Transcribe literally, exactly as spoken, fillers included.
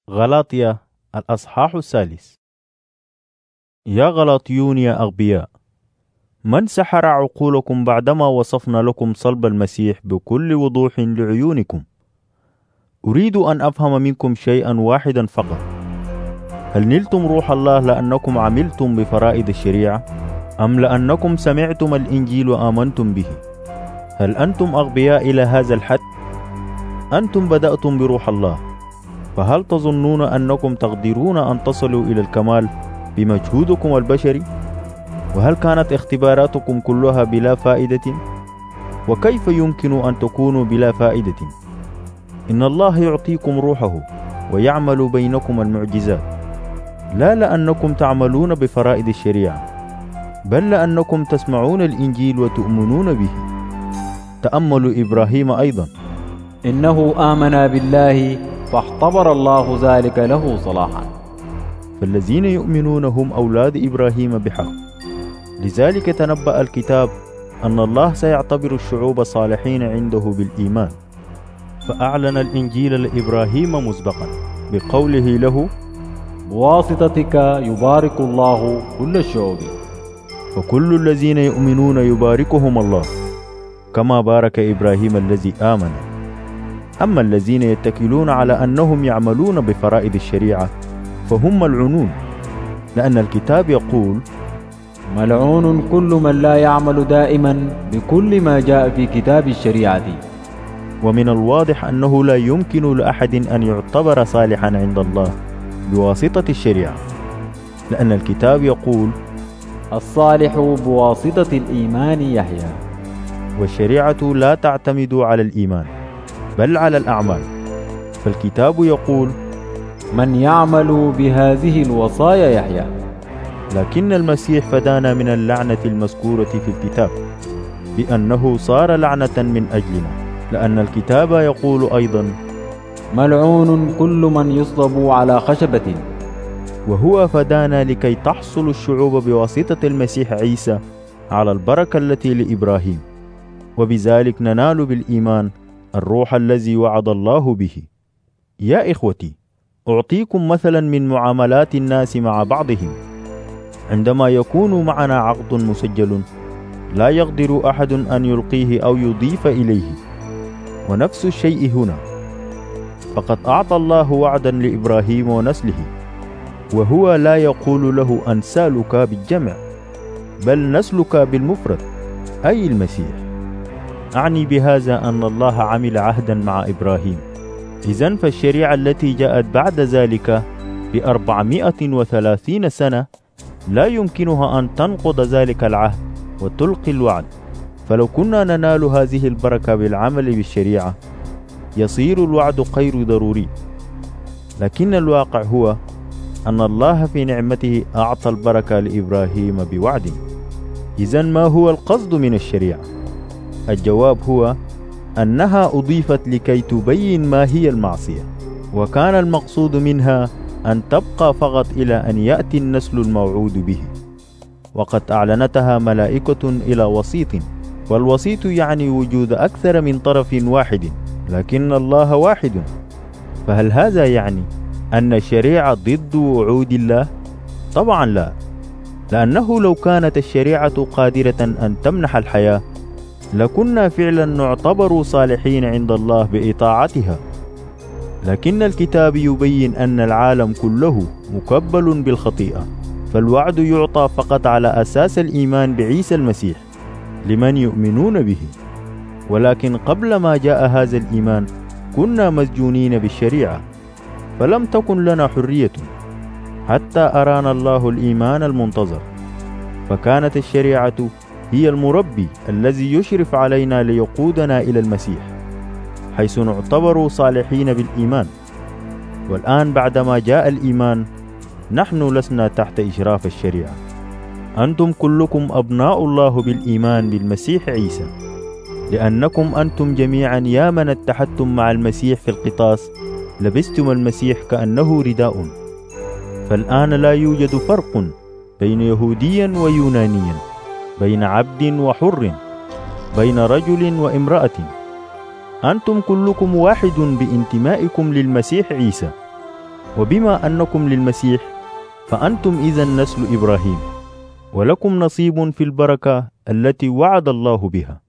غلاطيا الأصحاح الثالث. يا غلاطيون يا أغبياء، من سحر عقولكم بعدما وصفنا لكم صلب المسيح بكل وضوح لعيونكم؟ أريد أن أفهم منكم شيئا واحدا فقط: هل نلتم روح الله لأنكم عملتم بفرائض الشريعة، أم لأنكم سمعتم الإنجيل وآمنتم به؟ هل أنتم أغبياء إلى هذا الحد؟ أنتم بدأتم بروح الله، فهل تظنون أنكم تقدرون أن تصلوا إلى الكمال بمجهودكم البشري؟ وهل كانت اختباراتكم كلها بلا فائدة؟ وكيف يمكن أن تكونوا بلا فائدة؟ إن الله يعطيكم روحه ويعمل بينكم المعجزات، لا لأنكم تعملون بفرائض الشريعة، بل لأنكم تسمعون الإنجيل وتؤمنون به. تأملوا إبراهيم أيضا، إنه آمن بالله فاختبر الله ذلك له صلاحا. فالذين يؤمنون هم أولاد إبراهيم بحق. لذلك تنبأ الكتاب أن الله سيعتبر الشعوب صالحين عنده بالإيمان، فأعلن الإنجيل لإبراهيم مسبقا بقوله له: بواسطتك يبارك الله كل الشعوب. فكل الذين يؤمنون يباركهم الله كما بارك إبراهيم الذي آمن. أما الذين يتكلون على أنهم يعملون بفرائض الشريعة فهم ملعونون، لأن الكتاب يقول: ملعون كل من لا يعمل دائما بكل ما جاء في كتاب الشريعة. ومن الواضح أنه لا يمكن لأحد أن يعتبر صالحا عند الله بواسطة الشريعة، لأن الكتاب يقول: الصالح بواسطة الإيمان يحيى. والشريعة لا تعتمد على الإيمان بل على الأعمال، فالكتاب يقول: من يعمل بهذه الوصايا يحيى. لكن المسيح فدانا من اللعنة المذكورة في الكتاب بأنه صار لعنة من أجلنا، لأن الكتاب يقول أيضا: ملعون كل من يصلب على خشبة. وهو فدانا لكي تحصل الشعوب بواسطة المسيح عيسى على البركة التي لإبراهيم، وبذلك ننال بالإيمان الروح الذي وعد الله به. يا إخوتي، أعطيكم مثلا من معاملات الناس مع بعضهم. عندما يكون معنا عقد مسجل لا يقدر أحد أن يلقيه أو يضيف إليه، ونفس الشيء هنا، فقد أعطى الله وعدا لإبراهيم ونسله، وهو لا يقول له أنسالك بالجمع بل نسلك بالمفرد، أي المسيح. أعني بهذا أن الله عمل عهدا مع إبراهيم. إذن فالشريعة التي جاءت بعد ذلك بأربعمائة وثلاثين سنة لا يمكنها أن تنقض ذلك العهد وتلقي الوعد. فلو كنا ننال هذه البركة بالعمل بالشريعة يصير الوعد غير ضروري، لكن الواقع هو أن الله في نعمته أعطى البركة لإبراهيم بوعد. إذن ما هو القصد من الشريعة؟ الجواب هو أنها أضيفت لكي تبين ما هي المعصية، وكان المقصود منها أن تبقى فقط إلى أن يأتي النسل الموعود به، وقد أعلنتها ملائكة إلى وسيط، والوسيط يعني وجود أكثر من طرف واحد، لكن الله واحد. فهل هذا يعني أن الشريعة ضد وعود الله؟ طبعا لا، لأنه لو كانت الشريعة قادرة أن تمنح الحياة لكنا فعلا نعتبر صالحين عند الله بإطاعتها. لكن الكتاب يبين أن العالم كله مكبل بالخطيئة، فالوعد يعطى فقط على أساس الإيمان بعيسى المسيح لمن يؤمنون به. ولكن قبل ما جاء هذا الإيمان كنا مسجونين بالشريعة، فلم تكن لنا حرية حتى أرانا الله الإيمان المنتظر. فكانت الشريعة هي المربي الذي يشرف علينا ليقودنا إلى المسيح، حيث نعتبر صالحين بالإيمان. والآن بعدما جاء الإيمان نحن لسنا تحت إشراف الشريعة. أنتم كلكم أبناء الله بالإيمان بالمسيح عيسى، لأنكم أنتم جميعا يا من اتحدتم مع المسيح في القطاس لبستم المسيح كأنه رداء. فالآن لا يوجد فرق بين يهوديا ويونانيا، بين عبد وحر، بين رجل وامرأة. أنتم كلكم واحد بانتمائكم للمسيح عيسى. وبما أنكم للمسيح فأنتم إذن نسل إبراهيم، ولكم نصيب في البركة التي وعد الله بها.